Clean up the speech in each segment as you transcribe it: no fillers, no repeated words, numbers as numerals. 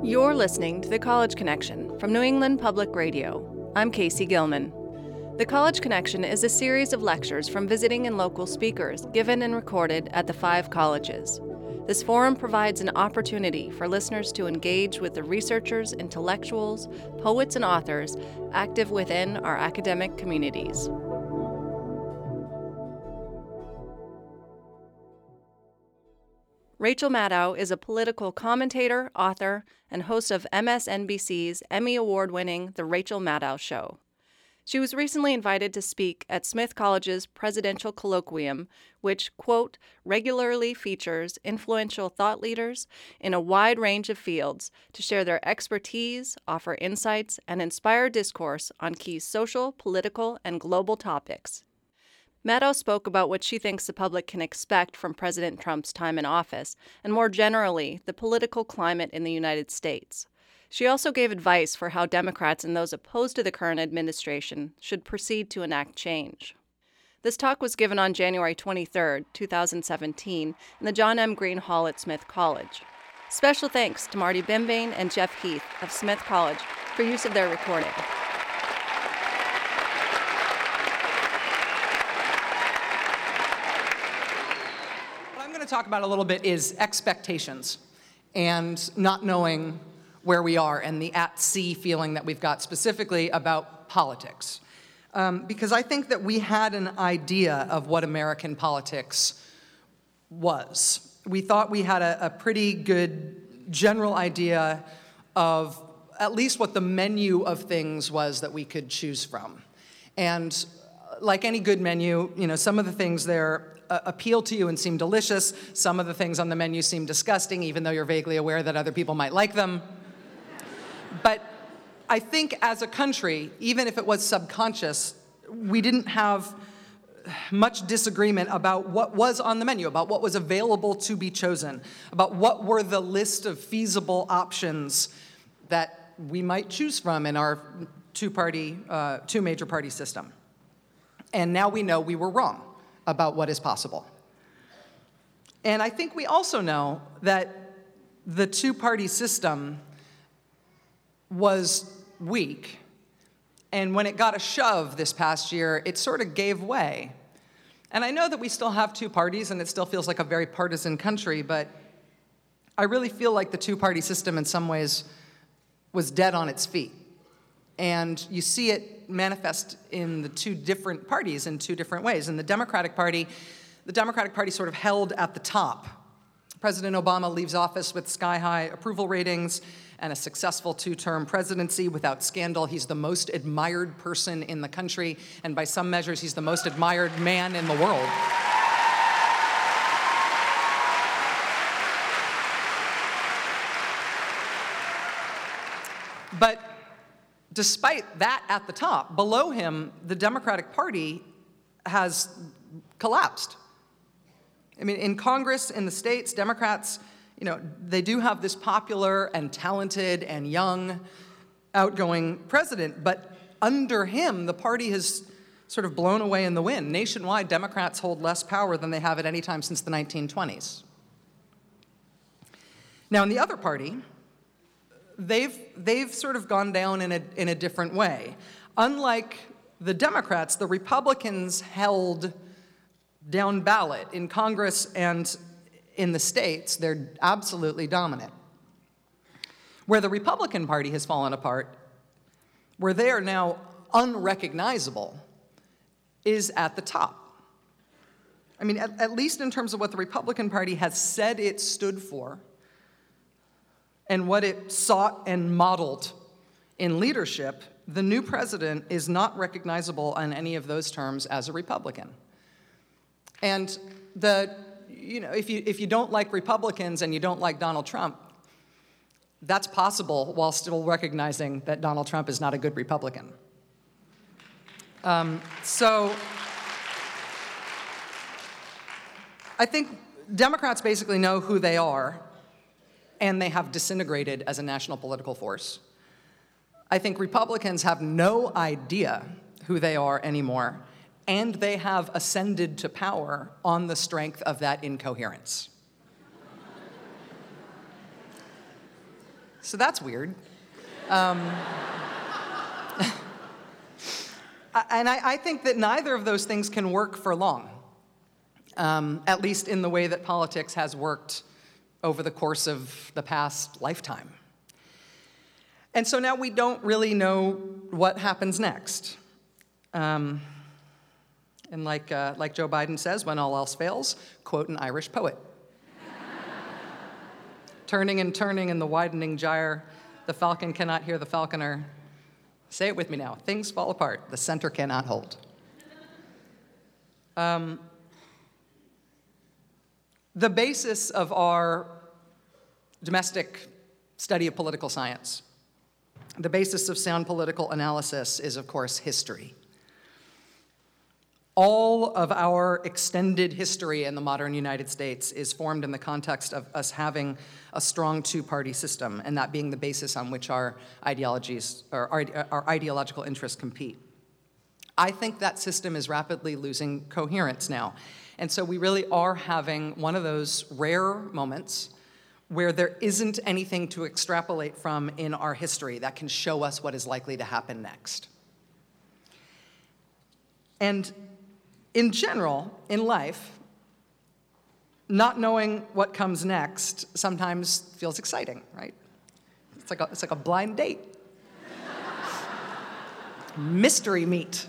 You're listening to The College Connection from New England Public Radio. I'm Casey Gilman. The College Connection is a series of lectures from visiting and local speakers given and recorded at the 5 colleges. This forum provides an opportunity for listeners to engage with the researchers, intellectuals, poets, and authors active within our academic communities. Rachel Maddow is a political commentator, author, and host of MSNBC's Emmy Award-winning The Rachel Maddow Show. She was recently invited to speak at Smith College's Presidential Colloquium, which, quote, regularly features influential thought leaders in a wide range of fields to share their expertise, offer insights, and inspire discourse on key social, political, and global topics. Maddow spoke about what she thinks the public can expect from President Trump's time in office, and more generally, the political climate in the United States. She also gave advice for how Democrats and those opposed to the current administration should proceed to enact change. This talk was given on January 23, 2017, in the John M. Green Hall at Smith College. Special thanks to Marty Bimbane and Jeff Heath of Smith College for use of their recording. Talk about a little bit is expectations and not knowing where we are and the at-sea feeling that we've got specifically about politics. Because I think that we had an idea of what American politics was. We thought we had a pretty good general idea of at least what the menu of things was that we could choose from. And like any good menu, some of the things there appeal to you and seem delicious. Some of the things on the menu seem disgusting, even though you're vaguely aware that other people might like them. But I think as a country, even if it was subconscious, we didn't have much disagreement about what was on the menu, about what was available to be chosen, about what were the list of feasible options that we might choose from in our two major party system. And now we know we were wrong about what is possible. And I think we also know that the two-party system was weak, and when it got a shove this past year, it sort of gave way. And I know that we still have two parties, and it still feels like a very partisan country, but I really feel like the two-party system in some ways was dead on its feet. And you see it manifest in the two different parties in two different ways. In the Democratic Party sort of held at the top. President Obama leaves office with sky-high approval ratings and a successful 2-term presidency without scandal. He's the most admired person in the country, and by some measures, he's the most admired man in the world. But despite that at the top, below him, the Democratic Party has collapsed. I mean, in Congress, in the states, Democrats, they do have this popular and talented and young, outgoing president, but under him, the party has sort of blown away in the wind. Nationwide, Democrats hold less power than they have at any time since the 1920s. Now, in the other party, they've sort of gone down in a different way. Unlike the Democrats, the Republicans held down ballot in Congress and in the states. They're absolutely dominant. Where the Republican Party has fallen apart, where they are now unrecognizable, is at the top. I mean, at least in terms of what the Republican Party has said it stood for, and what it sought and modeled in leadership, the new president is not recognizable on any of those terms as a Republican. And if you don't like Republicans and you don't like Donald Trump, that's possible while still recognizing that Donald Trump is not a good Republican. So I think Democrats basically know who they are, and they have disintegrated as a national political force. I think Republicans have no idea who they are anymore, and they have ascended to power on the strength of that incoherence. So that's weird. And I think that neither of those things can work for long, at least in the way that politics has worked over the course of the past lifetime. And so now we don't really know what happens next. And like Joe Biden says, when all else fails, quote an Irish poet. Turning and turning in the widening gyre, the falcon cannot hear the falconer. Say it with me now. Things fall apart. The center cannot hold. The basis of our domestic study of political science, the basis of sound political analysis is, of course, history. All of our extended history in the modern United States is formed in the context of us having a strong two-party system, and that being the basis on which our ideologies or our ideological interests compete. I think that system is rapidly losing coherence now. And so we really are having one of those rare moments where there isn't anything to extrapolate from in our history that can show us what is likely to happen next. And in general, in life, not knowing what comes next sometimes feels exciting, right? It's like a blind date. Mystery meat.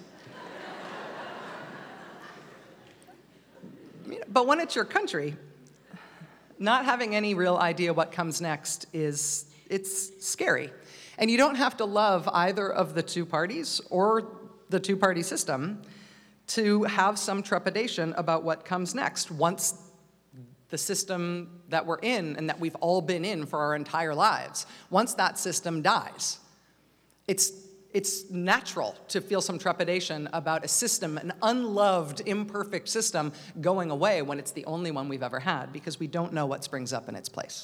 But when it's your country, not having any real idea what comes next it's scary. And you don't have to love either of the two parties or the two-party system to have some trepidation about what comes next once the system that we're in and that we've all been in for our entire lives, once that system dies. It's natural to feel some trepidation about a system, an unloved, imperfect system, going away when it's the only one we've ever had, because we don't know what springs up in its place.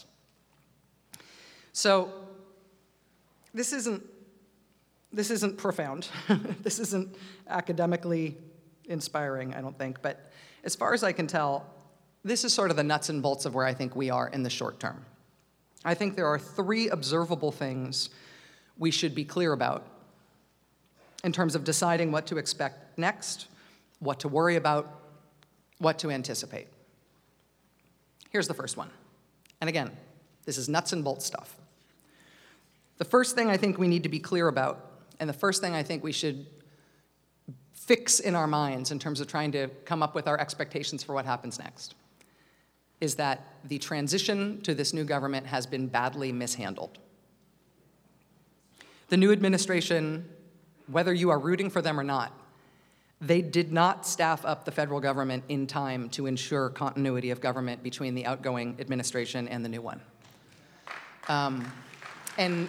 So this isn't profound. This isn't academically inspiring, I don't think. But as far as I can tell, this is sort of the nuts and bolts of where I think we are in the short term. I think there are 3 observable things we should be clear about in terms of deciding what to expect next, what to worry about, what to anticipate. Here's the first one. And again, this is nuts and bolts stuff. The first thing I think we need to be clear about, and the first thing I think we should fix in our minds in terms of trying to come up with our expectations for what happens next, is that the transition to this new government has been badly mishandled. The new administration, whether you are rooting for them or not, they did not staff up the federal government in time to ensure continuity of government between the outgoing administration and the new one. And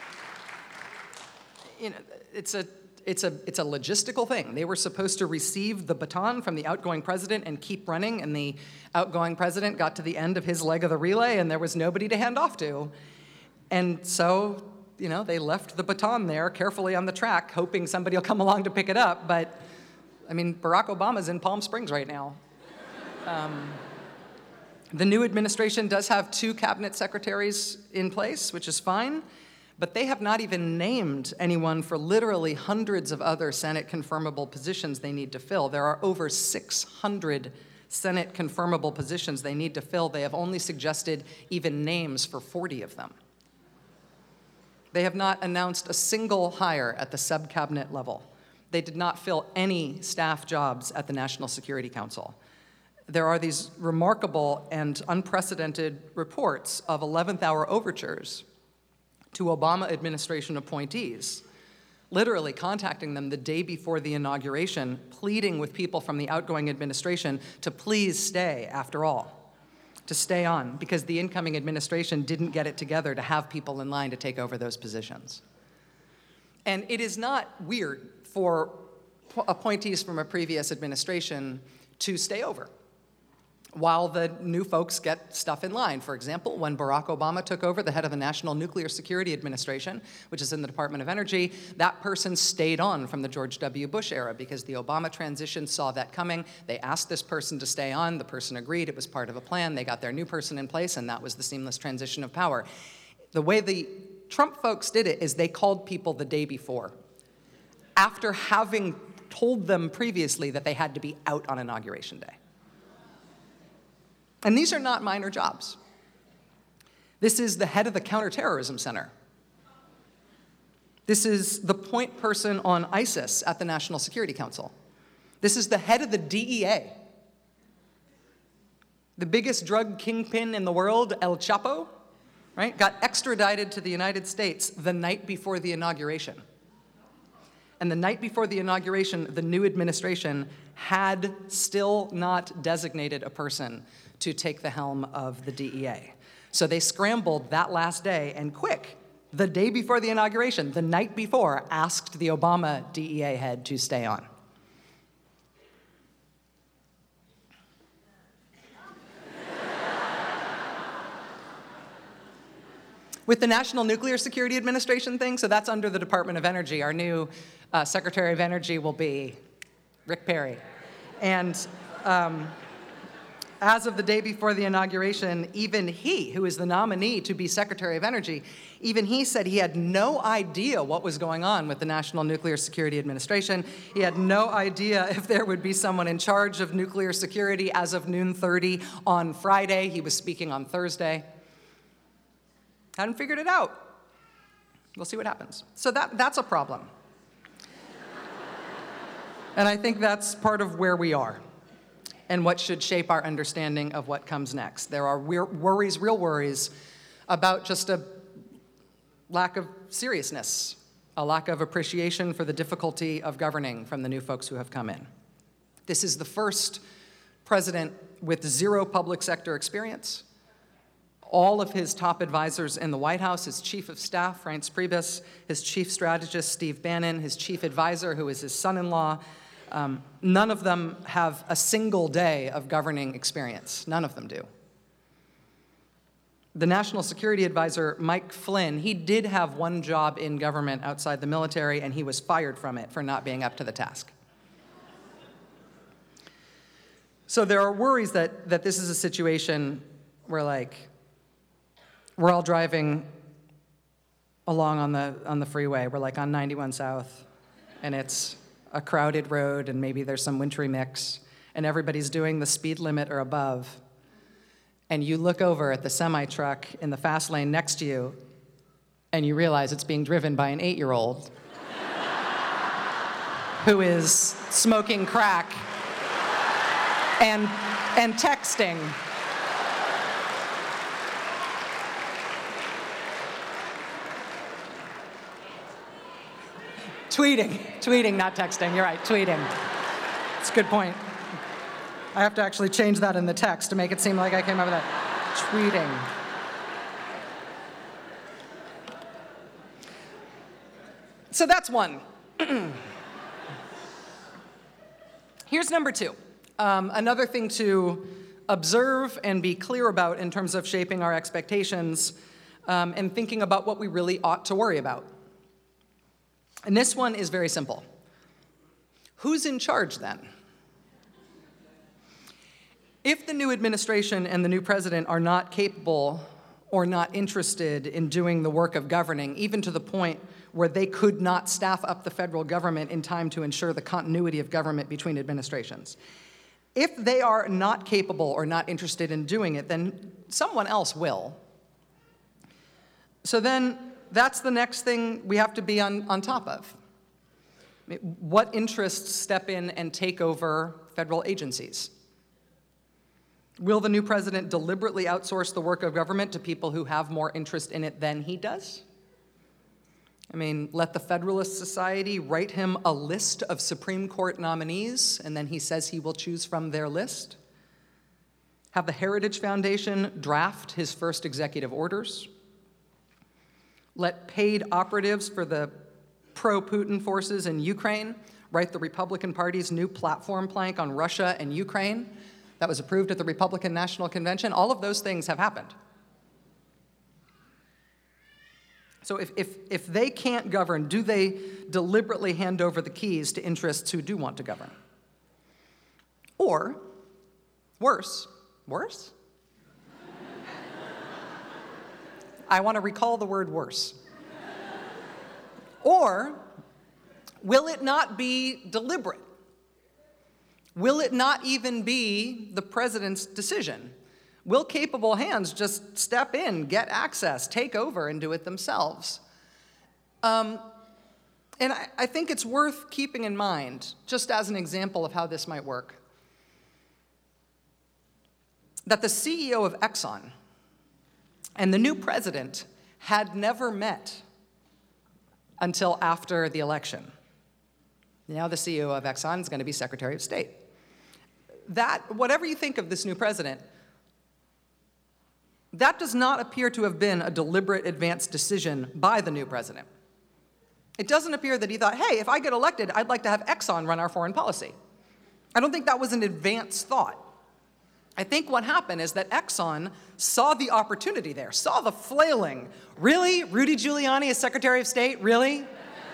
you know, it's a logistical thing. They were supposed to receive the baton from the outgoing president and keep running, and the outgoing president got to the end of his leg of the relay, and there was nobody to hand off to. And so, you know, they left the baton there carefully on the track, hoping somebody will come along to pick it up. But, I mean, Barack Obama's in Palm Springs right now. The new administration does have 2 cabinet secretaries in place, which is fine. But they have not even named anyone for literally hundreds of other Senate confirmable positions they need to fill. There are over 600 Senate confirmable positions they need to fill. They have only suggested even names for 40 of them. They have not announced a single hire at the sub-cabinet level. They did not fill any staff jobs at the National Security Council. There are these remarkable and unprecedented reports of 11th hour overtures to Obama administration appointees, literally contacting them the day before the inauguration, pleading with people from the outgoing administration to please stay after all, to stay on, because the incoming administration didn't get it together to have people in line to take over those positions. And it is not weird for appointees from a previous administration to stay over while the new folks get stuff in line. For example, when Barack Obama took over the head of the National Nuclear Security Administration, which is in the Department of Energy, that person stayed on from the George W. Bush era because the Obama transition saw that coming. They asked this person to stay on. The person agreed. It was part of a plan. They got their new person in place, and that was the seamless transition of power. The way the Trump folks did it is they called people the day before, after having told them previously that they had to be out on Inauguration Day. And these are not minor jobs. This is the head of the Counterterrorism Center. This is the point person on ISIS at the National Security Council. This is the head of the DEA. The biggest drug kingpin in the world, El Chapo, right, got extradited to the United States the night before the inauguration. And the night before the inauguration, the new administration had still not designated a person to take the helm of the DEA. So they scrambled that last day and quick, the day before the inauguration, the night before, asked the Obama DEA head to stay on. With the National Nuclear Security Administration thing, so that's under the Department of Energy. Our new Secretary of Energy will be Rick Perry. And as of the day before the inauguration, even he, who is the nominee to be Secretary of Energy, even he said he had no idea what was going on with the National Nuclear Security Administration. He had no idea if there would be someone in charge of nuclear security as of noon 30 on Friday. He was speaking on Thursday. Hadn't figured it out. We'll see what happens. So that's a problem. And I think that's part of where we are and what should shape our understanding of what comes next. There are real worries, about just a lack of seriousness, a lack of appreciation for the difficulty of governing from the new folks who have come in. This is the first president with zero public sector experience. All of his top advisors in the White House, his chief of staff, Reince Priebus, his chief strategist, Steve Bannon, his chief advisor, who is his son-in-law, none of them have a single day of governing experience. None of them do. The National Security Advisor, Mike Flynn, he did have one job in government outside the military, and he was fired from it for not being up to the task. So there are worries that this is a situation where, we're all driving along on the freeway. We're on 91 South, and it's a crowded road, and maybe there's some wintry mix, and everybody's doing the speed limit or above. And you look over at the semi-truck in the fast lane next to you, and you realize it's being driven by an 8-year-old who is smoking crack and texting. Tweeting, not texting. You're right, tweeting. It's a good point. I have to actually change that in the text to make it seem like I came up with that. Tweeting. So that's one. Here's number two. Another thing to observe and be clear about in terms of shaping our expectations and thinking about what we really ought to worry about. And this one is very simple. Who's in charge then? If the new administration and the new president are not capable or not interested in doing the work of governing, even to the point where they could not staff up the federal government in time to ensure the continuity of government between administrations, if they are not capable or not interested in doing it, then someone else will. So then that's the next thing we have to be on top of. What interests step in and take over federal agencies? Will the new president deliberately outsource the work of government to people who have more interest in it than he does? Let the Federalist Society write him a list of Supreme Court nominees, and then he says he will choose from their list? Have the Heritage Foundation draft his first executive orders? Let paid operatives for the pro-Putin forces in Ukraine write the Republican Party's new platform plank on Russia and Ukraine that was approved at the Republican National Convention? All of those things have happened. So if they can't govern, do they deliberately hand over the keys to interests who do want to govern? Or, worse? I want to recall the word worse. Or will it not be deliberate? Will it not even be the president's decision? Will capable hands just step in, get access, take over, and do it themselves? And I think it's worth keeping in mind, just as an example of how this might work, that the CEO of Exxon and the new president had never met until after the election. Now the CEO of Exxon is going to be Secretary of State. That, whatever you think of this new president, that does not appear to have been a deliberate advanced decision by the new president. It doesn't appear that he thought, hey, if I get elected, I'd like to have Exxon run our foreign policy. I don't think that was an advanced thought. I think what happened is that Exxon saw the opportunity there, saw the flailing. Really? Rudy Giuliani as Secretary of State? Really?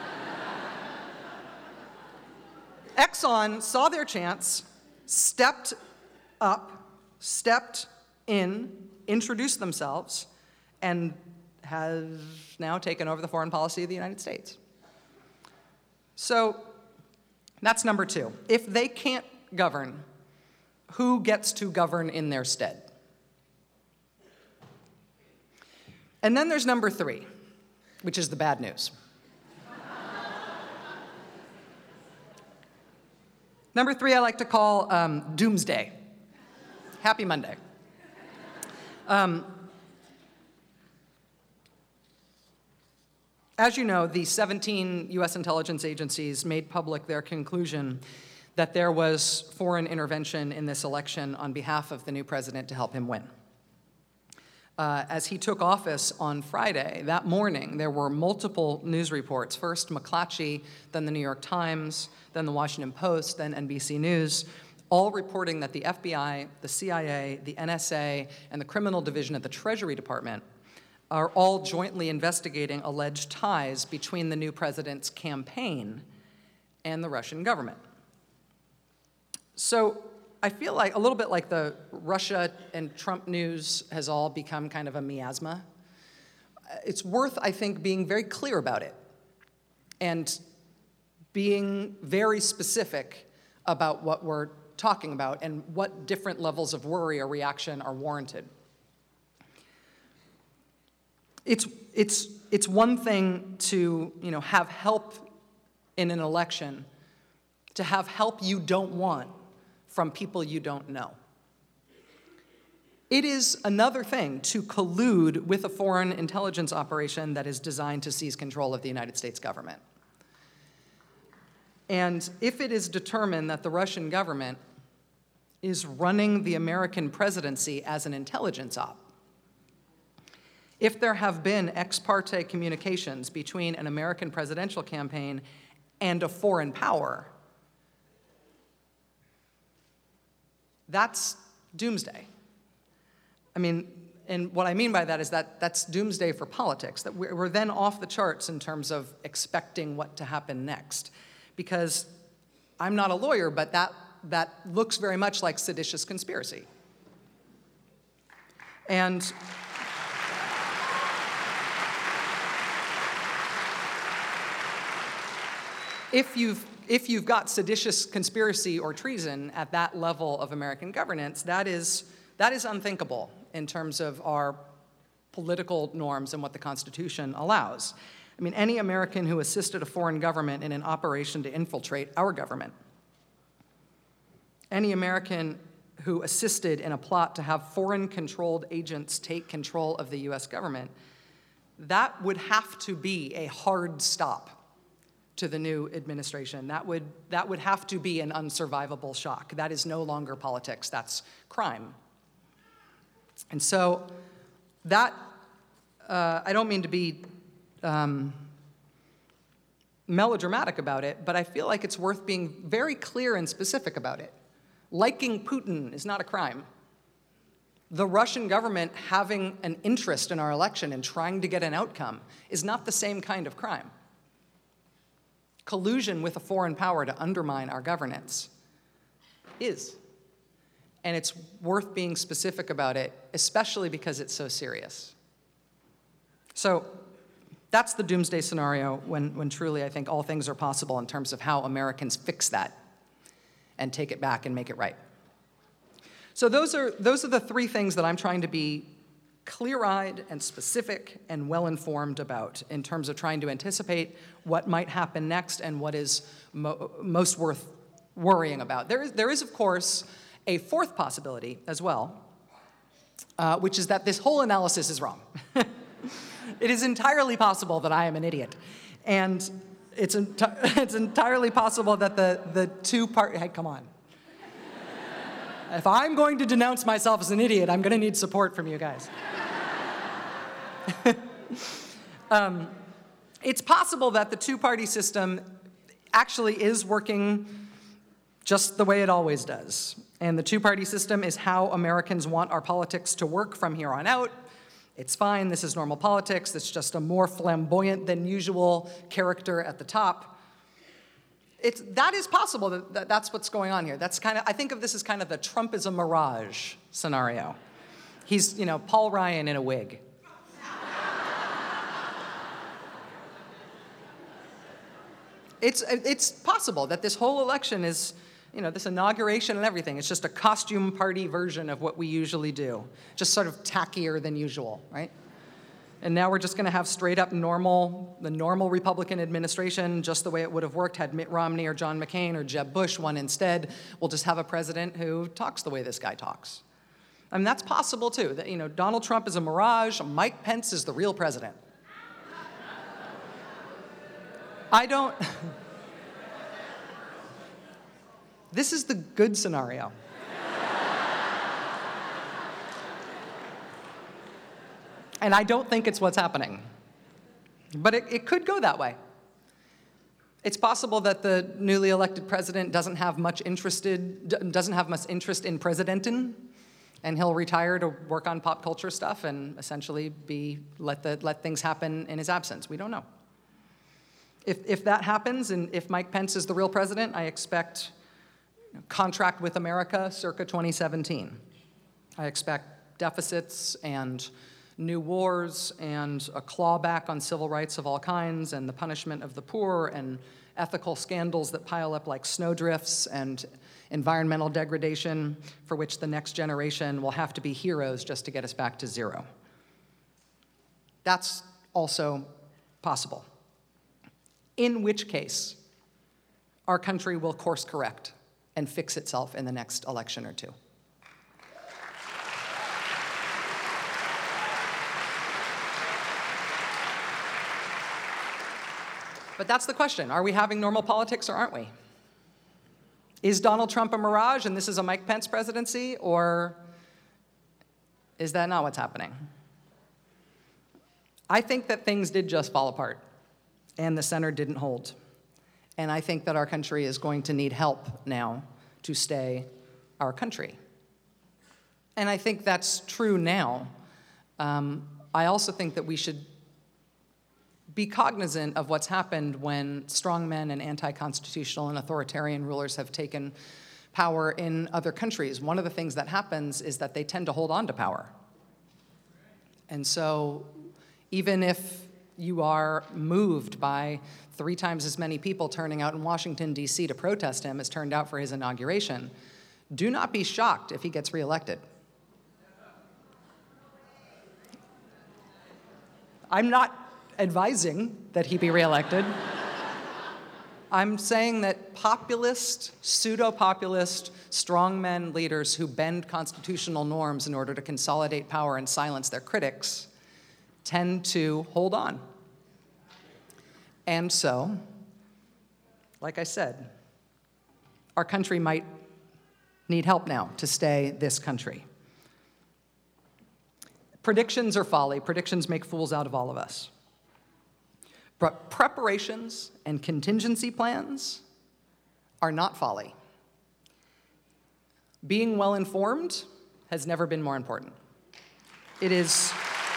Exxon saw their chance, stepped up, stepped in, introduced themselves, and has now taken over the foreign policy of the United States. So that's number two. If they can't govern, who gets to govern in their stead? And then there's number three, which is the bad news. Number three I like to call doomsday. Happy Monday. As you know, the 17 U.S. intelligence agencies made public their conclusion that there was foreign intervention in this election on behalf of the new president to help him win. As he took office on Friday, that morning, there were multiple news reports. First McClatchy, then the New York Times, then the Washington Post, then NBC News, all reporting that the FBI, the CIA, the NSA, and the criminal division at the Treasury Department are all jointly investigating alleged ties between the new president's campaign and the Russian government. So I feel like a little bit like the Russia and Trump news has all become kind of a miasma. It's worth, I think, being very clear about it and being very specific about what we're talking about and what different levels of worry or reaction are warranted. It's one thing to, have help in an election, to have help you don't want from people you don't know. It is another thing to collude with a foreign intelligence operation that is designed to seize control of the United States government. And if it is determined that the Russian government is running the American presidency as an intelligence op, if there have been ex parte communications between an American presidential campaign and a foreign power, that's doomsday. I mean, and what I mean by that is that that's doomsday for politics, that we're then off the charts in terms of expecting what to happen next. Because I'm not a lawyer, but that looks very much like seditious conspiracy. And if you've got seditious conspiracy or treason at that level of American governance, that is unthinkable in terms of our political norms and what the Constitution allows. I mean, any American who assisted a foreign government in an operation to infiltrate our government, any American who assisted in a plot to have foreign-controlled agents take control of the U.S. government, that would have to be a hard stop to the new administration. That would have to be an unsurvivable shock. That is no longer politics, that's crime. And so that, I don't mean to be melodramatic about it, but I feel like it's worth being very clear and specific about it. Liking Putin is not a crime. The Russian government having an interest in our election and trying to get an outcome is not the same kind of crime. Collusion with a foreign power to undermine our governance is. And it's worth being specific about it, especially because it's so serious. So That's the doomsday scenario when truly I think all things are possible in terms of how Americans fix that and take it back and make it right. So those are the three things that I'm trying to be clear-eyed and specific and well-informed about in terms of trying to anticipate what might happen next and what is most worth worrying about. There is, of course, a fourth possibility as well, which is that this whole analysis is wrong. It is entirely possible that I am an idiot. And it's entirely possible that the two-part... Hey, come on. If I'm going to denounce myself as an idiot, I'm going to need support from you guys. It's possible that the two-party system actually is working just the way it always does. And the two-party system is how Americans want our politics to work from here on out. It's fine, this is normal politics, it's just a more flamboyant than usual character at the top. That is possible, that's what's going on here. That's kind of, I think of this as kind of the Trump is a mirage scenario. He's, Paul Ryan in a wig. It's possible that this whole election is, this inauguration and everything, it's just a costume party version of what we usually do. Just sort of tackier than usual, right? And now we're just going to have straight up the normal Republican administration, just the way it would have worked had Mitt Romney or John McCain or Jeb Bush won instead. We'll just have a president who talks the way this guy talks. I mean, that's possible too. That, Donald Trump is a mirage, Mike Pence is the real president. This is the good scenario. And I don't think it's what's happening. But it could go that way. It's possible that the newly elected president doesn't have much interest in presidenting, and he'll retire to work on pop culture stuff and essentially let things happen in his absence. We don't know. If that happens, and if Mike Pence is the real president, I expect contract with America circa 2017. I expect deficits and new wars and a clawback on civil rights of all kinds and the punishment of the poor and ethical scandals that pile up like snowdrifts and environmental degradation for which the next generation will have to be heroes just to get us back to zero. That's also possible. In which case, our country will course correct and fix itself in the next election or two. But that's the question. Are we having normal politics or aren't we? Is Donald Trump a mirage and this is a Mike Pence presidency, or is that not what's happening? I think that things did just fall apart and the center didn't hold. And I think that our country is going to need help now to stay our country. And I think that's true now. I also think that we should be cognizant of what's happened when strongmen and anti-constitutional and authoritarian rulers have taken power in other countries. One of the things that happens is that they tend to hold on to power. And so even if you are moved by 3 times as many people turning out in Washington, D.C. to protest him as turned out for his inauguration, do not be shocked if he gets reelected. I'm not advising that he be reelected. I'm saying that populist, pseudo-populist, strongmen leaders who bend constitutional norms in order to consolidate power and silence their critics tend to hold on. And so, like I said, our country might need help now to stay this country. Predictions are folly. Predictions make fools out of all of us. But preparations and contingency plans are not folly. Being well-informed has never been more important. It is...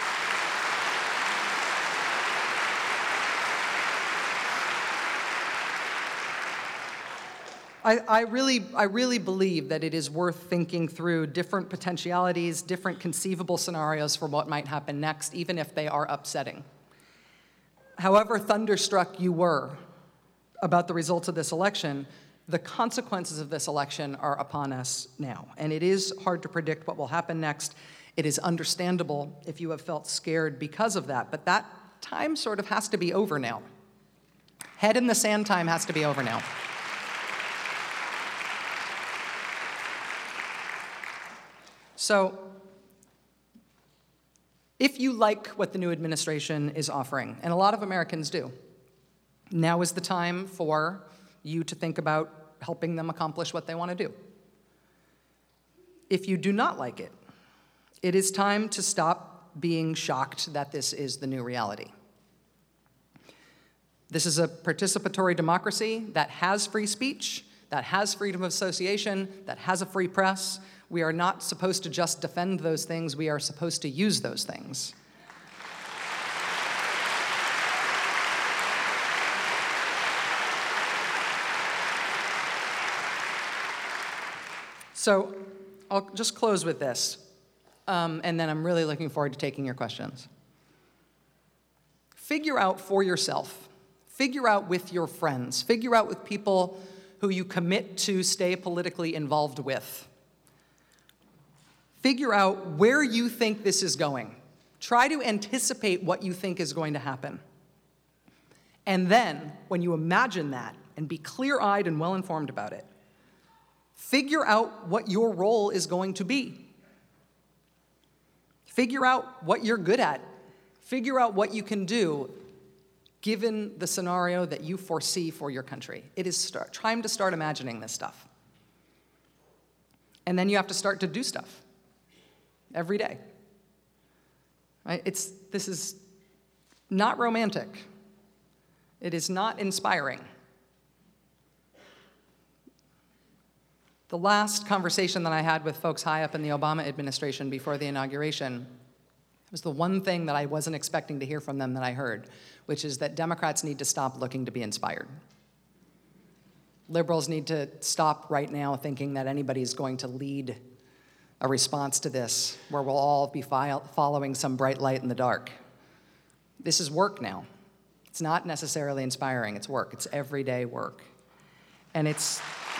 I really believe that it is worth thinking through different potentialities, different conceivable scenarios for what might happen next, even if they are upsetting. however thunderstruck you were about the results of this election, the consequences of this election are upon us now. And it is hard to predict what will happen next. It is understandable if you have felt scared because of that, but that time sort of has to be over now. Head in the sand time has to be over now. So, if you like what the new administration is offering, and a lot of Americans do, now is the time for you to think about helping them accomplish what they want to do. If you do not like it, it is time to stop being shocked that this is the new reality. This is a participatory democracy that has free speech, that has freedom of association, that has a free press. We are not supposed to just defend those things, we are supposed to use those things. So I'll just close with this, and then I'm really looking forward to taking your questions. Figure out for yourself, figure out with your friends, figure out with people who you commit to stay politically involved with. Figure out where you think this is going. Try to anticipate what you think is going to happen. And then, when you imagine that, and be clear-eyed and well-informed about it, figure out what your role is going to be. Figure out what you're good at. Figure out what you can do given the scenario that you foresee for your country. It is time to start imagining this stuff. And then you have to start to do stuff every day. Right? This is not romantic. It is not inspiring. The last conversation that I had with folks high up in the Obama administration before the inauguration was the one thing that I wasn't expecting to hear from them that I heard, which is that Democrats need to stop looking to be inspired. Liberals need to stop right now thinking that anybody's going to lead a response to this where we'll all be following some bright light in the dark. This is work now. It's not necessarily inspiring, it's work. It's everyday work. And it's...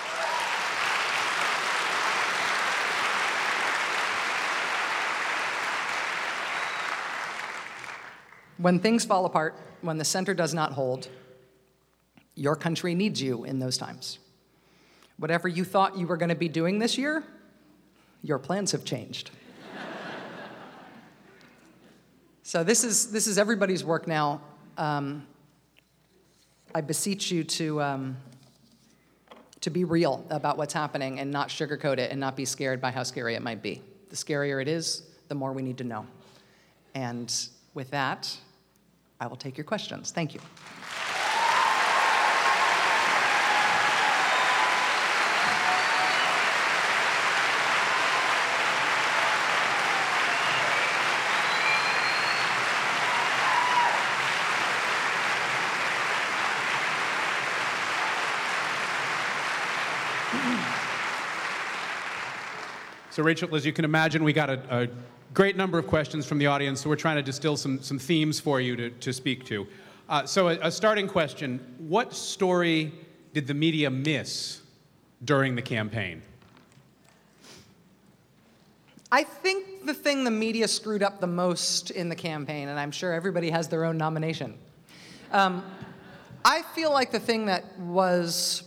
When things fall apart, when the center does not hold, your country needs you in those times. Whatever you thought you were going to be doing this year, your plans have changed. So this is everybody's work now. I beseech you to be real about what's happening and not sugarcoat it and not be scared by how scary it might be. The scarier it is, the more we need to know. And with that, I will take your questions. Thank you. So Rachel, as you can imagine, we got a great number of questions from the audience, so we're trying to distill some themes for you to speak to. So a starting question, what story did the media miss during the campaign? I think the thing the media screwed up the most in the campaign, and I'm sure everybody has their own nomination, I feel like the thing that was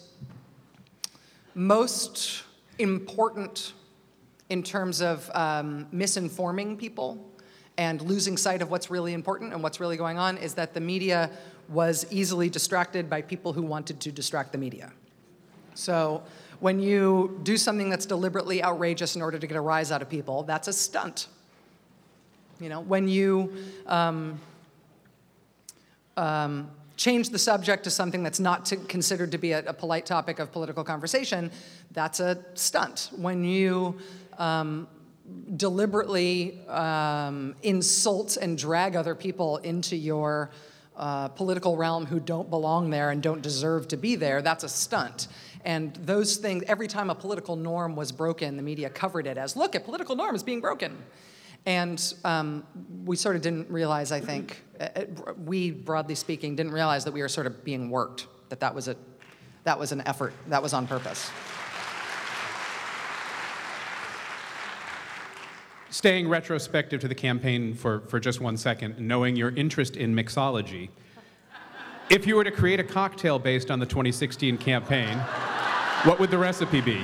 most important in terms of misinforming people and losing sight of what's really important and what's really going on is that the media was easily distracted by people who wanted to distract the media. So when you do something that's deliberately outrageous in order to get a rise out of people, that's a stunt. You know, when you change the subject to something that's not considered to be a polite topic of political conversation, that's a stunt. When you deliberately insult and drag other people into your political realm who don't belong there and don't deserve to be there, that's a stunt. And those things, every time a political norm was broken, the media covered it as, look, a political norm is being broken. And we sort of didn't realize, I think, we, broadly speaking, didn't realize that we were sort of being worked, that was an effort, that was on purpose. Staying retrospective to the campaign for just 1 second, knowing your interest in mixology, if you were to create a cocktail based on the 2016 campaign, what would the recipe be?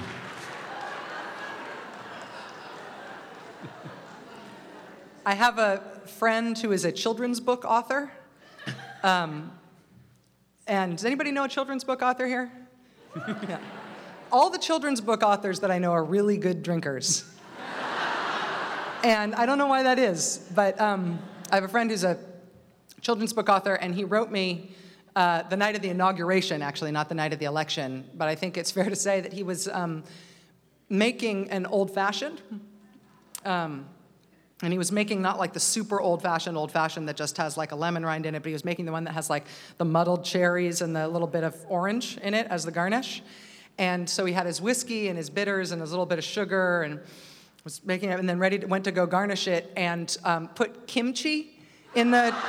I have a friend who is a children's book author. And does anybody know a children's book author here? Yeah. All the children's book authors that I know are really good drinkers. And I don't know why that is, but I have a friend who's a children's book author, and he wrote me the night of the inauguration, actually, not the night of the election, but I think it's fair to say that he was making an old-fashioned, and he was making not like the super old-fashioned that just has like a lemon rind in it, but he was making the one that has like the muddled cherries and the little bit of orange in it as the garnish. And so he had his whiskey and his bitters and his little bit of sugar and was making it, and then went to go garnish it and put kimchi in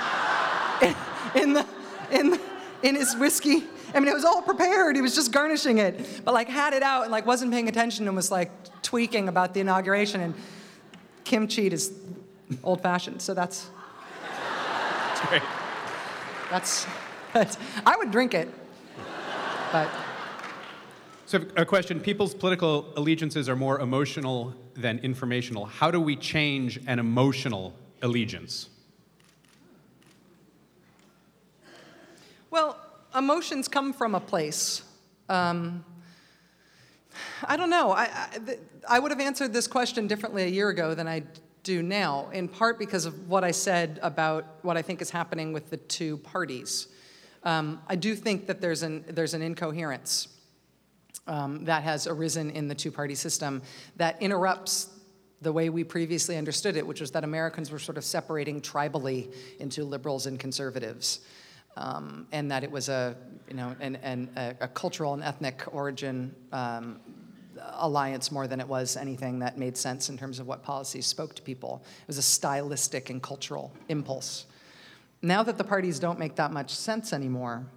his whiskey. I mean, it was all prepared. He was just garnishing it, but like had it out and like wasn't paying attention and was like tweaking about the inauguration. And kimchi is old-fashioned, so that's great. I would drink it, but. So a question, people's political allegiances are more emotional than informational. How do we change an emotional allegiance? Well, emotions come from a place. I don't know. I would have answered this question differently a year ago than I do now, in part because of what I said about what I think is happening with the two parties. I do think that there's an incoherence that has arisen in the two-party system that interrupts the way we previously understood it, which was that Americans were sort of separating tribally into liberals and conservatives, and that it was a cultural and ethnic origin alliance more than it was anything that made sense in terms of what policies spoke to people. It was a stylistic and cultural impulse. Now that the parties don't make that much sense anymore,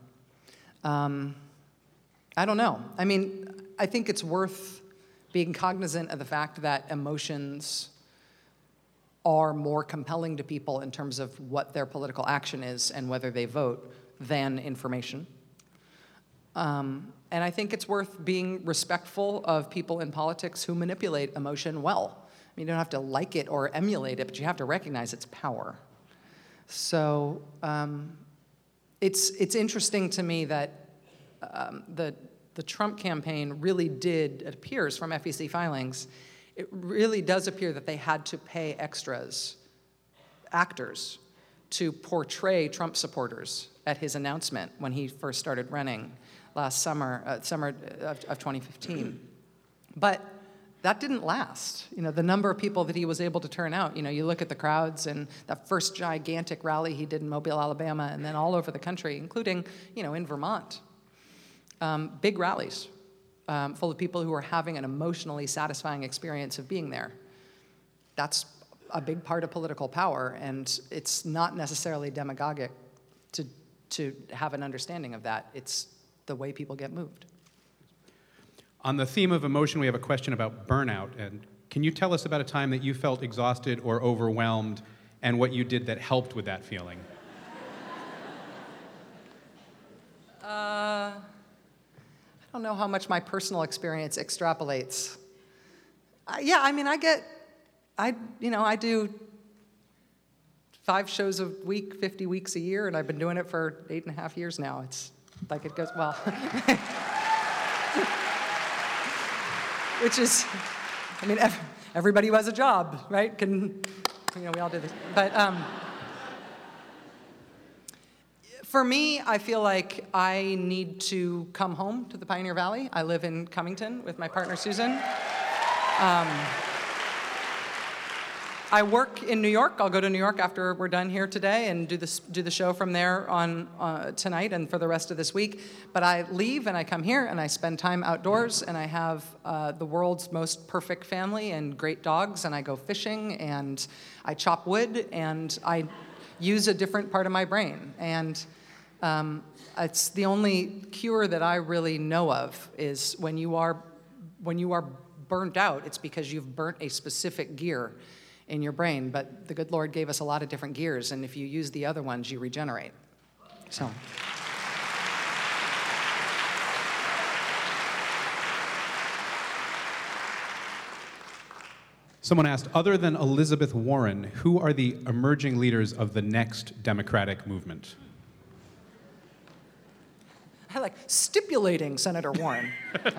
I don't know. I mean, I think it's worth being cognizant of the fact that emotions are more compelling to people in terms of what their political action is and whether they vote than information. And I think it's worth being respectful of people in politics who manipulate emotion well. I mean, you don't have to like it or emulate it, but you have to recognize its power. So it's interesting to me that the Trump campaign really did, it appears from FEC filings, it really does appear that they had to pay extras, actors, to portray Trump supporters at his announcement when he first started running last summer of 2015. But that didn't last. You know, the number of people that he was able to turn out, you know, you look at the crowds and that first gigantic rally he did in Mobile, Alabama, and then all over the country, including, you know, in Vermont. Big rallies full of people who are having an emotionally satisfying experience of being there. That's a big part of political power, and it's not necessarily demagogic to have an understanding of that. It's the way people get moved. On the theme of emotion, we have a question about burnout. And can you tell us about a time that you felt exhausted or overwhelmed and what you did that helped with that feeling? I don't know how much my personal experience extrapolates. Yeah, I mean, I do 5 shows a week, 50 weeks a year, and I've been doing it for 8.5 years now. It's like it goes, well. Which is, I mean, everybody who has a job, right? We all do this. But for me, I feel like I need to come home to the Pioneer Valley. I live in Cummington with my partner, Susan. I work in New York. I'll go to New York after we're done here today and do the show from there on tonight and for the rest of this week. But I leave and I come here and I spend time outdoors and I have the world's most perfect family and great dogs and I go fishing and I chop wood and I use a different part of my brain. And it's the only cure that I really know of is when you are burnt out, it's because you've burnt a specific gear in your brain. But the good Lord gave us a lot of different gears, and if you use the other ones, you regenerate. So. Someone asked, other than Elizabeth Warren, who are the emerging leaders of the next Democratic movement? I like stipulating Senator Warren.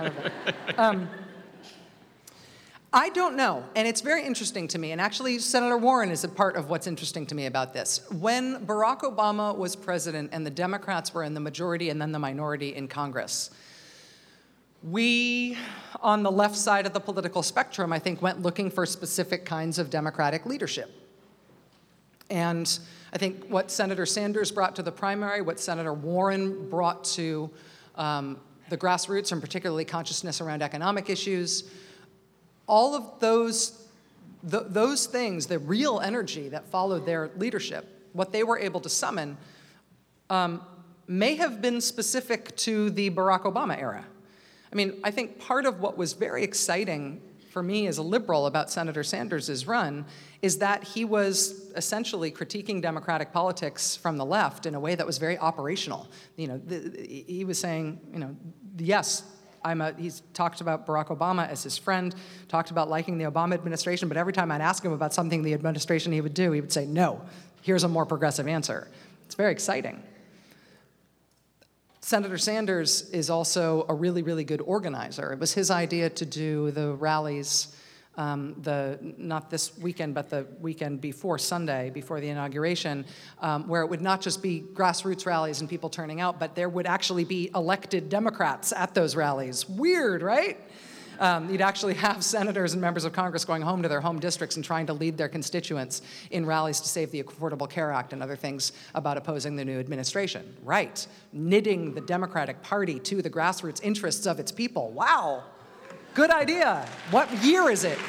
I don't know, and it's very interesting to me, and actually Senator Warren is a part of what's interesting to me about this. When Barack Obama was president and the Democrats were in the majority and then the minority in Congress, we, on the left side of the political spectrum, I think, went looking for specific kinds of Democratic leadership. And I think what Senator Sanders brought to the primary, what Senator Warren brought to the grassroots, and particularly consciousness around economic issues, all of those things, the real energy that followed their leadership, what they were able to summon, may have been specific to the Barack Obama era. I mean, I think part of what was very exciting for me as a liberal about Senator Sanders' run is that he was essentially critiquing Democratic politics from the left in a way that was very operational. You know, he was saying, you know, yes, he's talked about Barack Obama as his friend, talked about liking the Obama administration, but every time I'd ask him about something the administration he would say, no, here's a more progressive answer. It's very exciting. Senator Sanders is also a really, really good organizer. It was his idea to do the rallies, not this weekend, but the weekend before Sunday, before the inauguration, where it would not just be grassroots rallies and people turning out, but there would actually be elected Democrats at those rallies. Weird, right? You'd actually have senators and members of Congress going home to their home districts and trying to lead their constituents in rallies to save the Affordable Care Act and other things about opposing the new administration. Right. Knitting the Democratic Party to the grassroots interests of its people. Wow. Good idea. What year is it?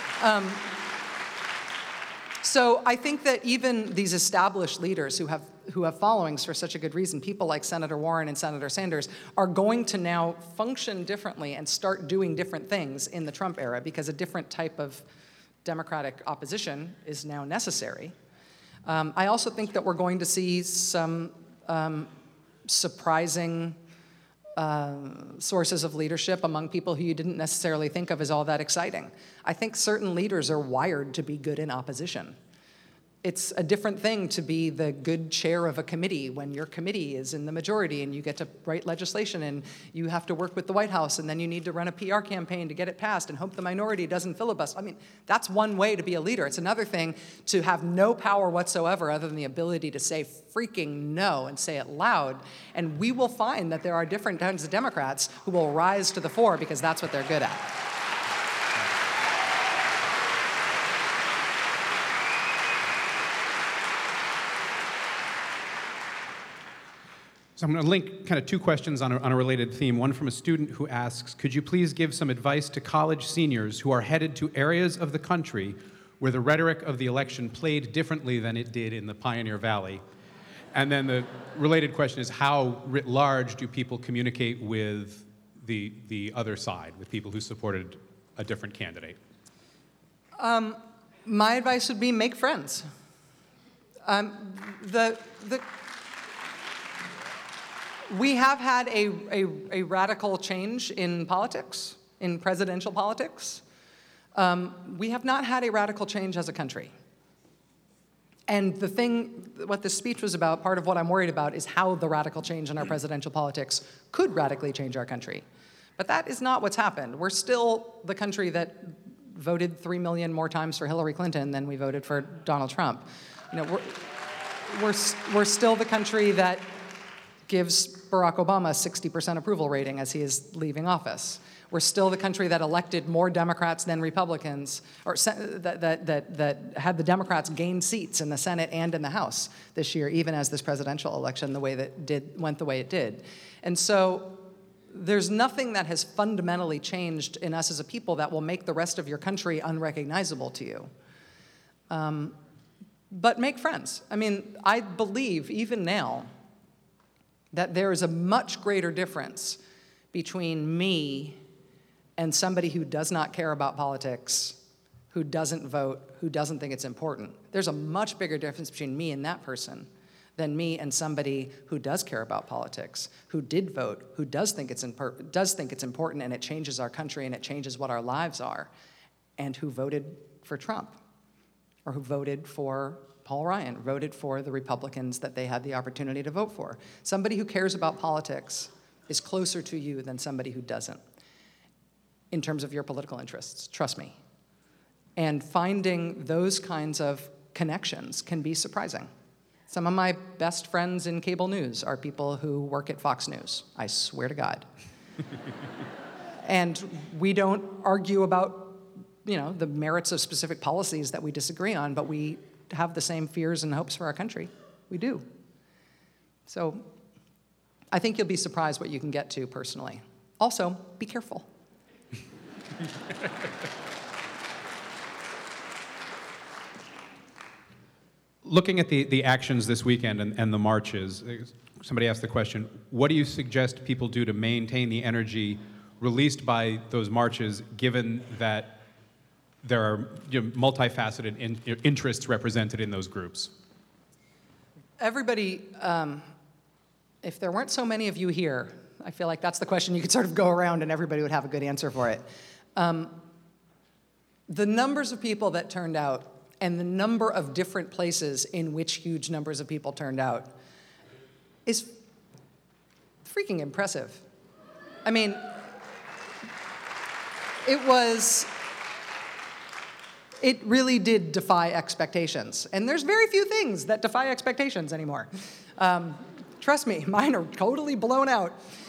So I think that even these established leaders who have followings for such a good reason, people like Senator Warren and Senator Sanders, are going to now function differently and start doing different things in the Trump era because a different type of Democratic opposition is now necessary. I also think that we're going to see some surprising sources of leadership among people who you didn't necessarily think of as all that exciting. I think certain leaders are wired to be good in opposition. It's a different thing to be the good chair of a committee when your committee is in the majority and you get to write legislation and you have to work with the White House and then you need to run a PR campaign to get it passed and hope the minority doesn't filibuster. I mean, that's one way to be a leader. It's another thing to have no power whatsoever other than the ability to say freaking no and say it loud. And we will find that there are different kinds of Democrats who will rise to the fore because that's what they're good at. So I'm going to link kind of two questions on a related theme. One from a student who asks, could you please give some advice to college seniors who are headed to areas of the country where the rhetoric of the election played differently than it did in the Pioneer Valley? And then the related question is, how writ large do people communicate with the other side, with people who supported a different candidate? My advice would be make friends. We have had a radical change in politics, in presidential politics. We have not had a radical change as a country. And what this speech was about, part of what I'm worried about, is how the radical change in our presidential politics could radically change our country. But that is not what's happened. We're still the country that voted 3 million more times for Hillary Clinton than we voted for Donald Trump. You know, we're still the country that gives Barack Obama a 60% approval rating as he is leaving office. We're still the country that elected more Democrats than Republicans, or that had the Democrats gain seats in the Senate and in the House this year, even as this presidential election went the way it did. And so there's nothing that has fundamentally changed in us as a people that will make the rest of your country unrecognizable to you. But make friends. I mean, I believe, even now, that there is a much greater difference between me and somebody who does not care about politics, who doesn't vote, who doesn't think it's important. There's a much bigger difference between me and that person than me and somebody who does care about politics, who did vote, who does think it's important and it changes our country and it changes what our lives are, and who voted for Trump, or who voted for Paul Ryan, voted for the Republicans that they had the opportunity to vote for. Somebody who cares about politics is closer to you than somebody who doesn't in terms of your political interests, trust me. And finding those kinds of connections can be surprising. Some of my best friends in cable news are people who work at Fox News, I swear to God. And we don't argue about, the merits of specific policies that we disagree on, but we have the same fears and hopes for our country. We do. So I think you'll be surprised what you can get to personally. Also, be careful. Looking at the actions this weekend and the marches, somebody asked the question, what do you suggest people do to maintain the energy released by those marches, given that there are multifaceted interests represented in those groups? Everybody, if there weren't so many of you here, I feel like that's the question you could sort of go around and everybody would have a good answer for it. The numbers of people that turned out and the number of different places in which huge numbers of people turned out is freaking impressive. I mean, it really did defy expectations. And there's very few things that defy expectations anymore. Trust me, mine are totally blown out.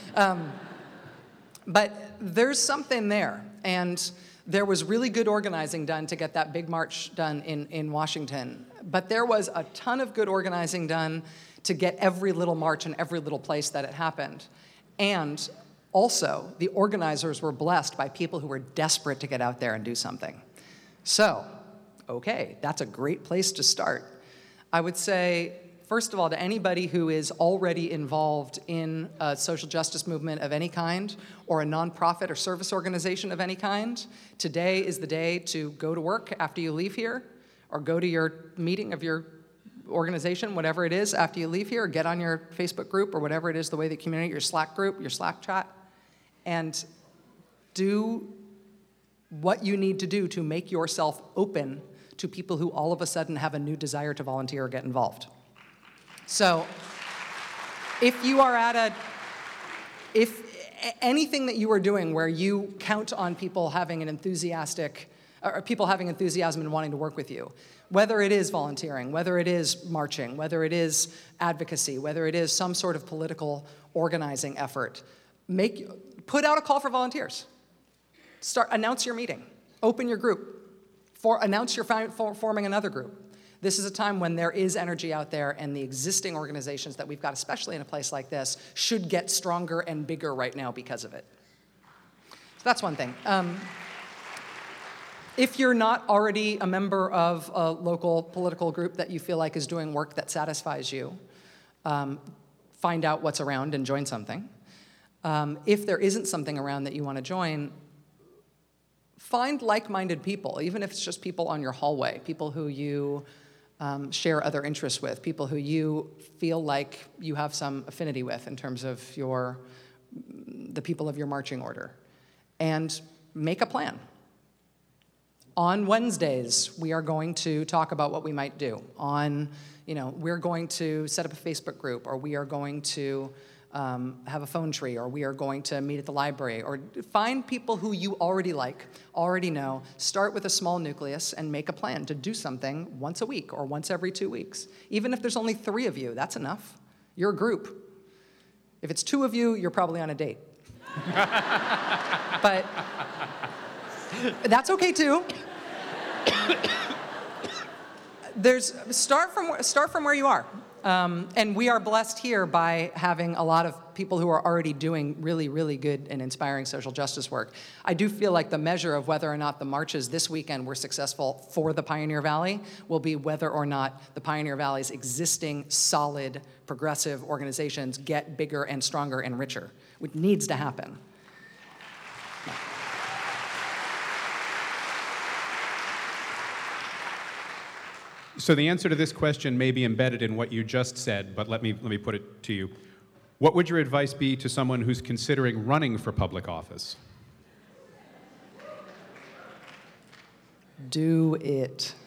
But there's something there. And there was really good organizing done to get that big march done in Washington. But there was a ton of good organizing done to get every little march in every little place that it happened. And also, the organizers were blessed by people who were desperate to get out there and do something. So, okay, that's a great place to start. I would say, first of all, to anybody who is already involved in a social justice movement of any kind, or a nonprofit or service organization of any kind, today is the day to go to work after you leave here, or go to your meeting of your organization, whatever it is, after you leave here, or get on your Facebook group, or whatever it is, the way that you communicate, your Slack group, your Slack chat, and do what you need to do to make yourself open to people who all of a sudden have a new desire to volunteer or get involved. So if you are if anything that you are doing where you count on people having enthusiasm and wanting to work with you, whether it is volunteering, whether it is marching, whether it is advocacy, whether it is some sort of political organizing effort, put out a call for volunteers. Announce your meeting, open your group, announce you're forming another group. This is a time when there is energy out there, and the existing organizations that we've got, especially in a place like this, should get stronger and bigger right now because of it. So that's one thing. If you're not already a member of a local political group that you feel like is doing work that satisfies you, find out what's around and join something. If there isn't something around that you want to join, find like-minded people, even if it's just people on your hallway, people who you share other interests with, people who you feel like you have some affinity with in terms of the people of your marching order, and make a plan. On Wednesdays, we are going to talk about what we might do. We're going to set up a Facebook group, or we are going to have a phone tree, or we are going to meet at the library, or find people who you already like, already know, start with a small nucleus and make a plan to do something once a week or once every 2 weeks. Even if there's only 3 of you, that's enough. You're a group. If it's 2 of you, you're probably on a date. But that's okay too. Start from where you are. And we are blessed here by having a lot of people who are already doing really, really good and inspiring social justice work. I do feel like the measure of whether or not the marches this weekend were successful for the Pioneer Valley will be whether or not the Pioneer Valley's existing, solid, progressive organizations get bigger and stronger and richer, which needs to happen. So the answer to this question may be embedded in what you just said, but let me put it to you. What would your advice be to someone who's considering running for public office? Do it.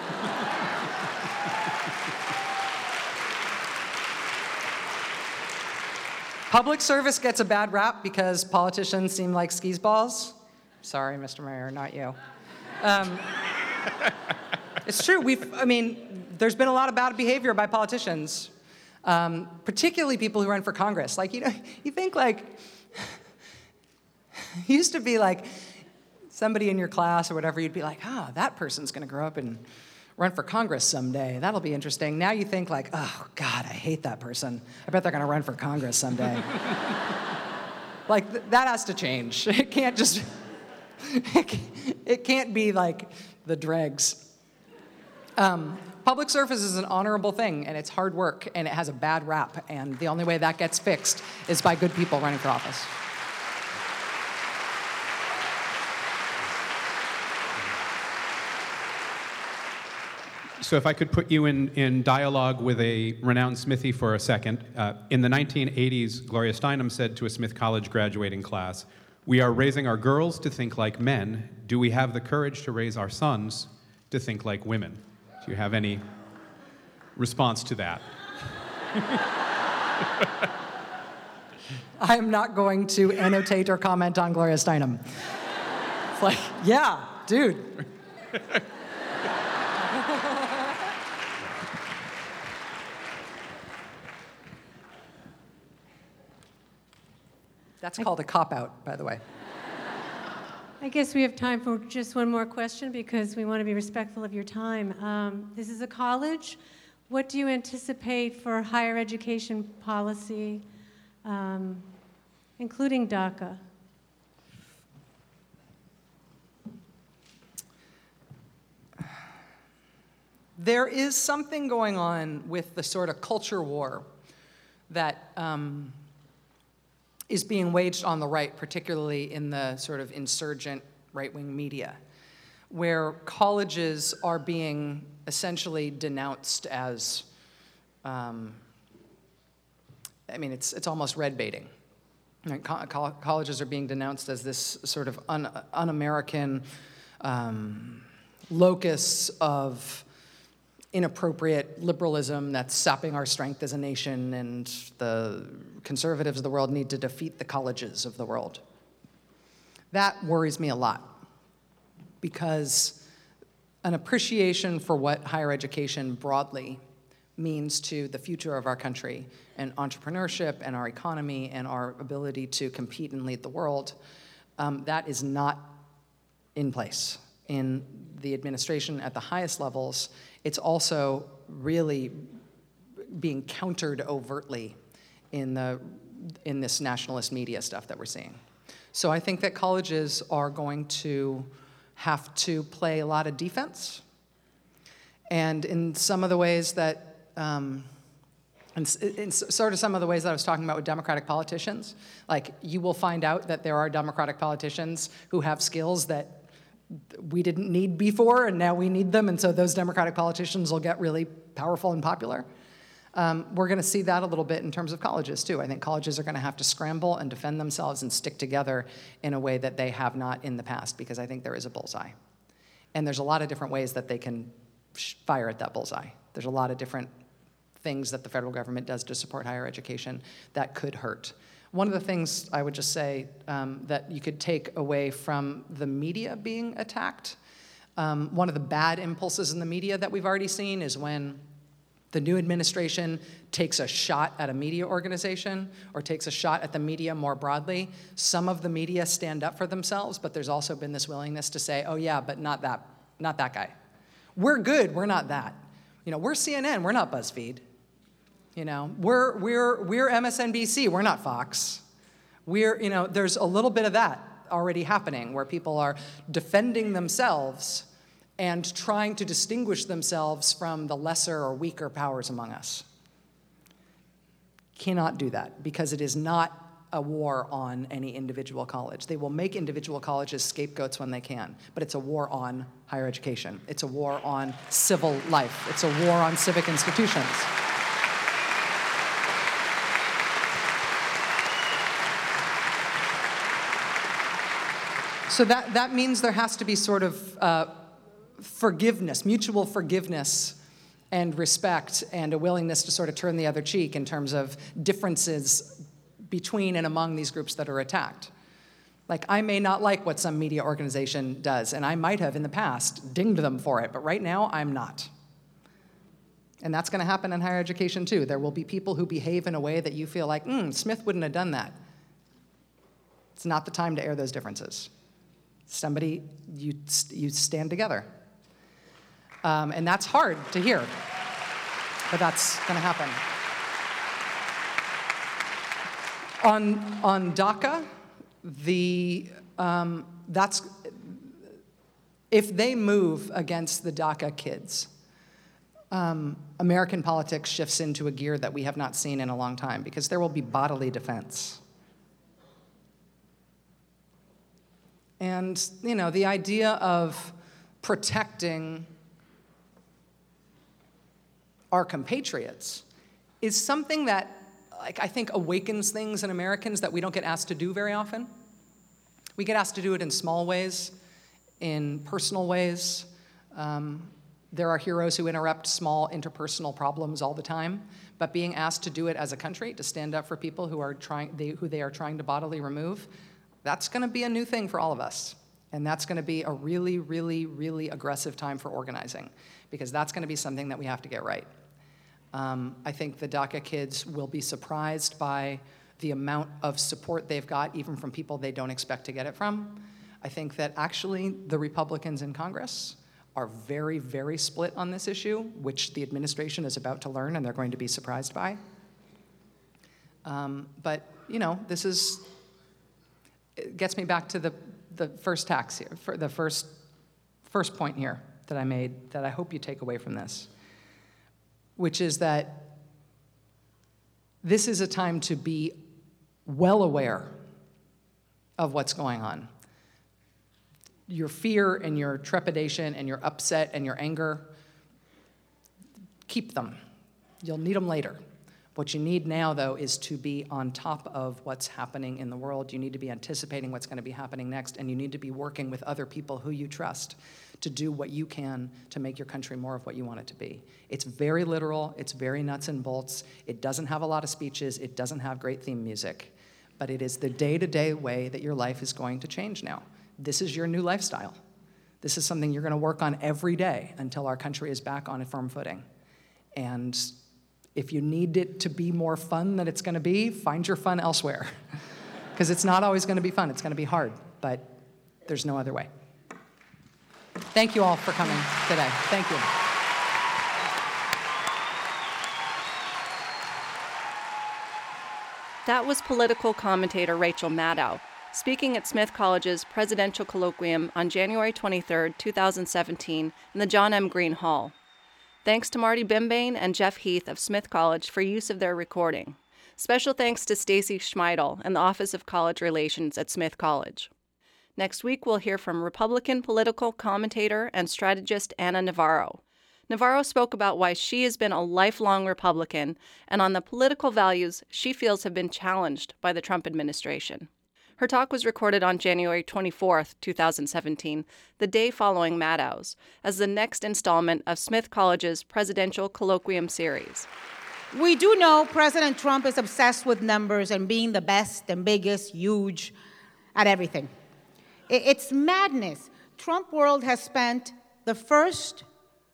Public service gets a bad rap because politicians seem like skis balls. Sorry, Mr. Mayor, not you. It's true. There's been a lot of bad behavior by politicians, particularly people who run for Congress. Like, you think like, used to be like somebody in your class or whatever, you'd be like, that person's going to grow up and run for Congress someday. That'll be interesting. Now you think like, oh, God, I hate that person. I bet they're going to run for Congress someday. Like, that has to change. It can't just, it can't be like the dregs. Public service is an honorable thing, and it's hard work, and it has a bad rap, and the only way that gets fixed is by good people running for office. So if I could put you in dialogue with a renowned Smithy for a second. In the 1980s, Gloria Steinem said to a Smith College graduating class, "We are raising our girls to think like men. Do we have the courage to raise our sons to think like women?" Do you have any response to that? I'm not going to annotate or comment on Gloria Steinem. It's like, yeah, dude. That's called a cop-out, by the way. I guess we have time for just one more question because we want to be respectful of your time. This is a college. What do you anticipate for higher education policy, including DACA? There is something going on with the sort of culture war that is being waged on the right, particularly in the sort of insurgent right-wing media, where colleges are being essentially denounced as, it's almost red baiting. Right? Colleges are being denounced as this sort of un-American locus of inappropriate liberalism that's sapping our strength as a nation, and the conservatives of the world need to defeat the colleges of the world. That worries me a lot, because an appreciation for what higher education broadly means to the future of our country and entrepreneurship and our economy and our ability to compete and lead the world, that is not in place in the administration at the highest levels. It's also really being countered overtly in this nationalist media stuff that we're seeing. So I think that colleges are going to have to play a lot of defense. And in some of the ways that, in sort of some of the ways that I was talking about with Democratic politicians, like, you will find out that there are Democratic politicians who have skills that we didn't need before, and now we need them, and so those Democratic politicians will get really powerful and popular. We're going to see that a little bit in terms of colleges, too. I think colleges are going to have to scramble and defend themselves and stick together in a way that they have not in the past, because I think there is a bullseye. And there's a lot of different ways that they can fire at that bullseye. There's a lot of different things that the federal government does to support higher education that could hurt. One of the things I would just say that you could take away from the media being attacked, one of the bad impulses in the media that we've already seen is when The new administration takes a shot at a media organization or takes a shot at the media more broadly. Some of the media stand up for themselves, but there's also been this willingness to say, oh yeah, but not that guy. We're good, we're not that. We're CNN, we're not BuzzFeed. We're MSNBC, we're not Fox. There's a little bit of that already happening where people are defending themselves and trying to distinguish themselves from the lesser or weaker powers among us. Cannot do that because it is not a war on any individual college. They will make individual colleges scapegoats when they can, but it's a war on higher education. It's a war on civil life. It's a war on civic institutions. So that means there has to be sort of forgiveness, mutual forgiveness and respect and a willingness to sort of turn the other cheek in terms of differences between and among these groups that are attacked. Like, I may not like what some media organization does, and I might have in the past dinged them for it, but right now I'm not. And that's going to happen in higher education too. There will be people who behave in a way that you feel like, Smith wouldn't have done that. It's not the time to air those differences. You stand together. And that's hard to hear, but that's going to happen. On DACA, if they move against the DACA kids, American politics shifts into a gear that we have not seen in a long time because there will be bodily defense. And, the idea of protecting our compatriots is something that, I think awakens things in Americans that we don't get asked to do very often. We get asked to do it in small ways, in personal ways. There are heroes who interrupt small interpersonal problems all the time, but being asked to do it as a country, to stand up for people who they are trying to bodily remove, that's going to be a new thing for all of us. And that's going to be a really, really, really aggressive time for organizing, because that's going to be something that we have to get right. I think the DACA kids will be surprised by the amount of support they've got, even from people they don't expect to get it from. I think that actually the Republicans in Congress are very, very split on this issue, which the administration is about to learn and they're going to be surprised by. But, it gets me back to the first tax here, for the first point here that I made that I hope you take away from this, which is that this is a time to be well aware of what's going on. Your fear and your trepidation and your upset and your anger, keep them. You'll need them later. What you need now, though, is to be on top of what's happening in the world. You need to be anticipating what's going to be happening next, and you need to be working with other people who you trust to do what you can to make your country more of what you want it to be. It's very literal. It's very nuts and bolts. It doesn't have a lot of speeches. It doesn't have great theme music. But it is the day-to-day way that your life is going to change now. This is your new lifestyle. This is something you're going to work on every day until our country is back on a firm footing. And if you need it to be more fun than it's going to be, find your fun elsewhere. Because it's not always going to be fun. It's going to be hard, but there's no other way. Thank you all for coming today. Thank you. That was political commentator Rachel Maddow, speaking at Smith College's Presidential Colloquium on January 23, 2017, in the John M. Green Hall. Thanks to Marty Bimbane and Jeff Heath of Smith College for use of their recording. Special thanks to Stacy Schmeidel and the Office of College Relations at Smith College. Next week, we'll hear from Republican political commentator and strategist Ana Navarro. Navarro spoke about why she has been a lifelong Republican and on the political values she feels have been challenged by the Trump administration. Her talk was recorded on January 24, 2017, the day following Maddow's, as the next installment of Smith College's Presidential Colloquium series. We do know President Trump is obsessed with numbers and being the best and biggest, huge at everything. It's madness. Trump world has spent the first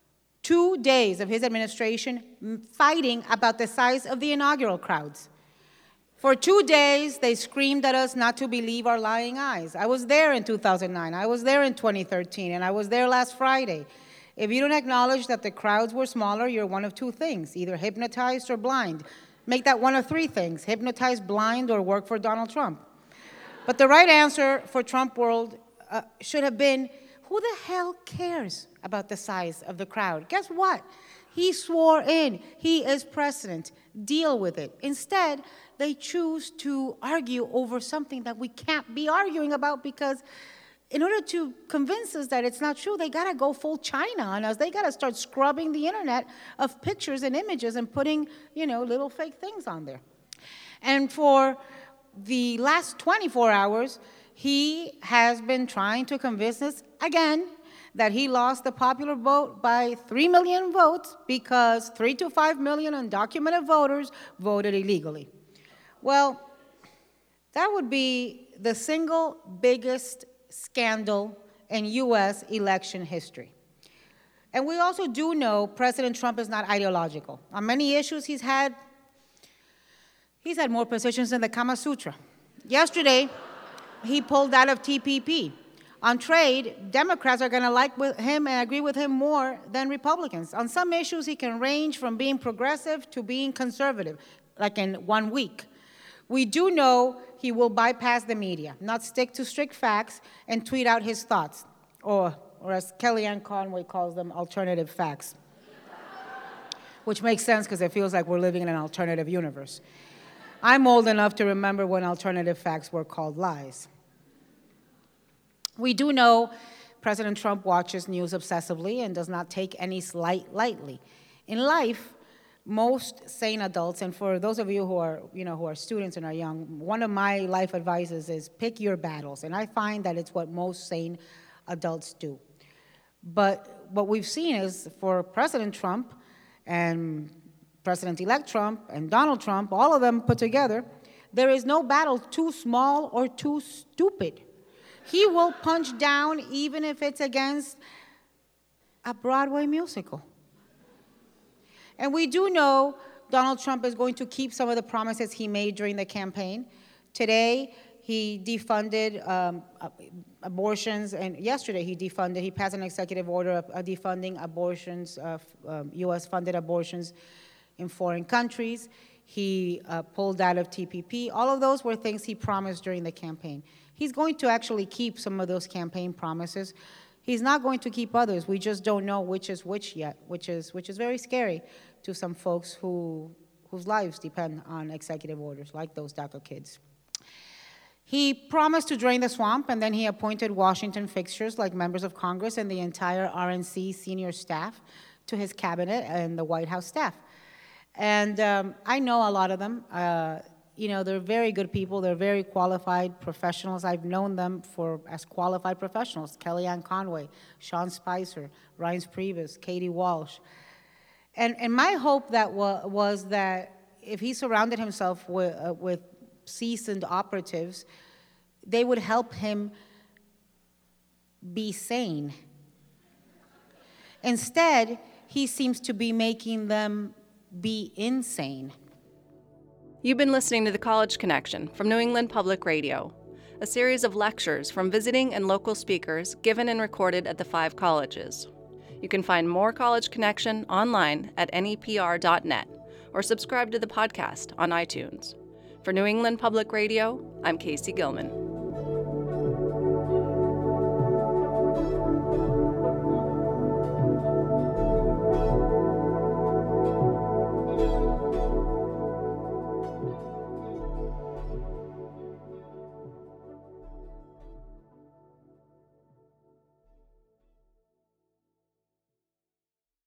2 days of his administration fighting about the size of the inaugural crowds. For 2 days, they screamed at us not to believe our lying eyes. I was there in 2009, I was there in 2013, and I was there last Friday. If you don't acknowledge that the crowds were smaller, you're one of two things, either hypnotized or blind. Make that one of three things, hypnotized, blind, or work for Donald Trump. But the right answer for Trump world should have been, who the hell cares about the size of the crowd? Guess what? He swore in. He is president. Deal with it. Instead, they choose to argue over something that we can't be arguing about, because in order to convince us that it's not true, they got to go full China on us. They got to start scrubbing the internet of pictures and images and putting, little fake things on there. And for the last 24 hours, he has been trying to convince us again that he lost the popular vote by 3 million votes because 3 to 5 million undocumented voters voted illegally. Well, that would be the single biggest scandal in U.S. election history. And we also do know President Trump is not ideological. On many issues, he's had more positions than the Kama Sutra. Yesterday, he pulled out of TPP. On trade, Democrats are going to like him and agree with him more than Republicans. On some issues, he can range from being progressive to being conservative, like in 1 week. We do know he will bypass the media, not stick to strict facts, and tweet out his thoughts, or as Kellyanne Conway calls them, alternative facts, which makes sense because it feels like we're living in an alternative universe. I'm old enough to remember when alternative facts were called lies. We do know President Trump watches news obsessively and does not take any slight lightly. In life, most sane adults, and for those of you who are students and are young, one of my life advices is pick your battles, and I find that it's what most sane adults do. But what we've seen is for President Trump and President-elect Trump and Donald Trump, all of them put together, there is no battle too small or too stupid. He will punch down even if it's against a Broadway musical. And we do know Donald Trump is going to keep some of the promises he made during the campaign. Today, he defunded abortions, and yesterday he passed an executive order defunding abortions, U.S.-funded abortions in foreign countries. He pulled out of TPP. All of those were things he promised during the campaign. He's going to actually keep some of those campaign promises. He's not going to keep others. We just don't know which is which yet, which is very scary to some folks whose lives depend on executive orders, like those DACA kids. He promised to drain the swamp, and then he appointed Washington fixtures like members of Congress and the entire RNC senior staff to his cabinet and the White House staff. And I know a lot of them. They're very good people. They're very qualified professionals. I've known them as qualified professionals. Kellyanne Conway, Sean Spicer, Reince Priebus, Katie Walsh. And my hope was that if he surrounded himself with seasoned operatives, they would help him be sane. Instead, he seems to be making them be insane. You've been listening to The College Connection from New England Public Radio, a series of lectures from visiting and local speakers given and recorded at the 5 colleges. You can find more College Connection online at nepr.net or subscribe to the podcast on iTunes. For New England Public Radio, I'm Casey Gilman.